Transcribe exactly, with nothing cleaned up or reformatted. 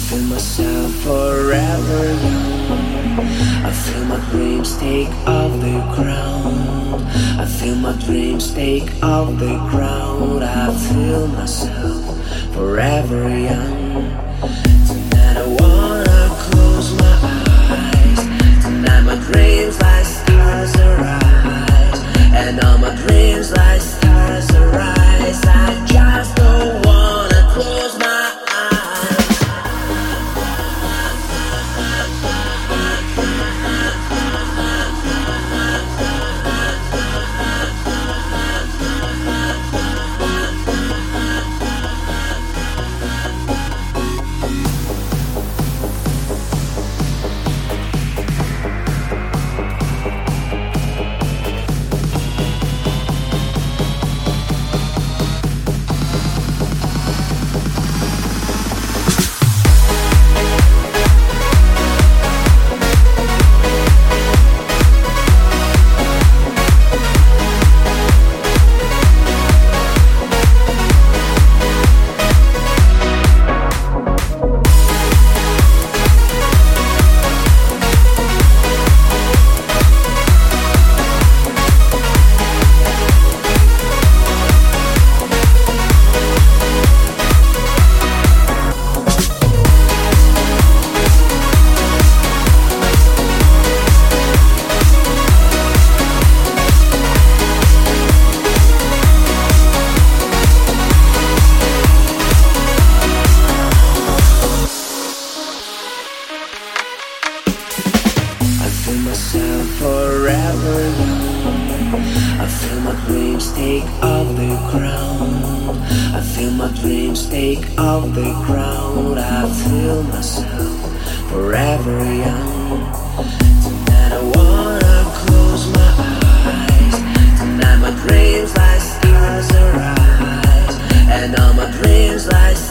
feel myself forever young. I feel my dreams take off the ground. I feel my dreams take off the ground. I feel myself forever young. Tonight I wanna close my eyes. Tonight my dreams like stars arise. And all my dreams like stars arise. I just don't wanna close my eyes. Forever young. I feel my dreams take off the ground. I feel my dreams take off the ground. I feel myself forever young. Tonight I wanna close my eyes. Tonight my dreams like stars arise. And all my dreams like